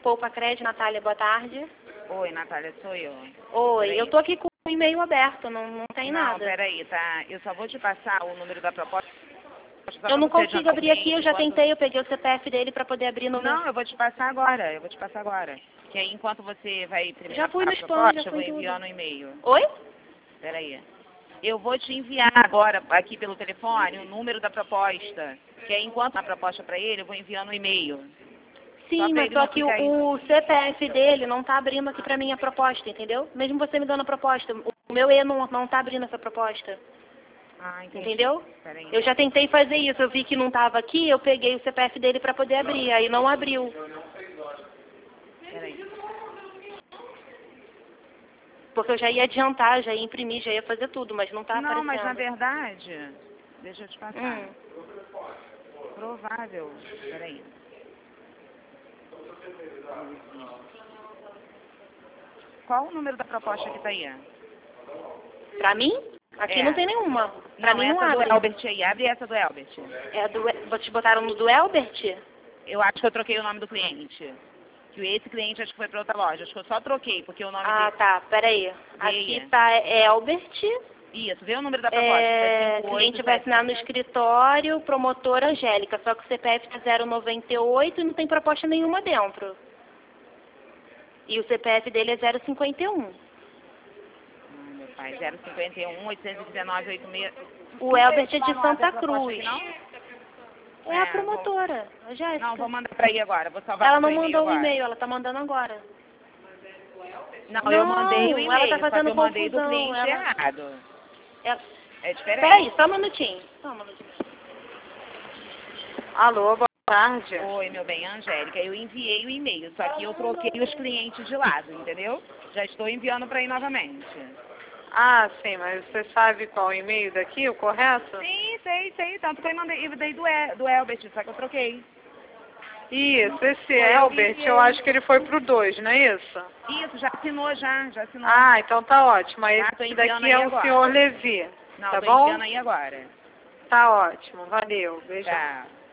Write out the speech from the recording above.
Poupa Crédito, Natália, boa tarde. Oi, Natália, sou eu. Oi, Peraí. eu tô aqui com o e-mail aberto, não tem nada. Não, peraí, tá? Eu só vou te passar o número da proposta. Eu não consigo abrir aqui, eu já tentei, eu peguei o CPF dele para poder abrir no... Não, eu vou te passar agora, Que aí, enquanto você vai primeiro Já fui a no spam, proposta, já eu vou fui enviar tudo. no e-mail. Oi? Peraí. Eu vou te enviar agora, aqui pelo telefone, o número da proposta. Que aí, enquanto a proposta para ele, eu vou enviar no e-mail. Sim, mas só que o CPF dele não tá abrindo aqui pra mim a proposta, entendeu? Mesmo você me dando a proposta, o meu E não tá abrindo essa proposta. Ah, entendi. Entendeu? Peraí. Eu já tentei fazer isso, eu vi que não tava aqui, eu peguei o CPF dele pra poder abrir, aí não abriu. Peraí. Porque eu já ia adiantar, já ia imprimir, já ia fazer tudo, mas não tá aparecendo. Não, mas na verdade, deixa eu te passar. Provável. Peraí. Qual o número da proposta que tá aí? Pra mim? Aqui não tem nenhuma. Pra mim não essa abre. do Elbert aí. Abre essa do Elbert. É do... Vocês botaram no do Elbert? Eu acho que eu troquei o nome do cliente. Que esse cliente acho que foi pra outra loja. Acho que eu só troquei, porque o nome dele... Tá. Peraí. Aqui tá Elbert. Isso, vê o número da proposta. Cliente vai assinar no escritório, promotora Angélica. Só que o CPF tá 098 e não tem proposta nenhuma dentro. E o CPF dele é 051. Meu pai, 051, 819, 86... O Elbert é de Santa Cruz. Não? É a promotora, a Jéssica. Não, vou mandar pra aí agora. Vou salvar Ela não mandou o e-mail, ela tá mandando agora. Não, eu mandei o e-mail, ela tá fazendo só que eu mandei do confusão, cliente errado. É diferente. Peraí, só um minutinho. Alô, boa tarde. Oi, meu bem, Angélica. Eu enviei o e-mail, só que eu troquei os clientes de lado, entendeu? Já estou enviando para aí novamente. Ah, sim, mas você sabe qual e-mail daqui, o correto? Sim, sei. Tanto que eu mandei do Elbert, só que eu troquei. Isso, esse Elbert, eu acho que ele foi pro 2, não é isso? Isso, já assinou. Ah, então tá ótimo. Aí esse daqui é o agora. senhor Levi, Não, tá tô bom? enviando aí agora. Tá ótimo, valeu, beijão. Tá.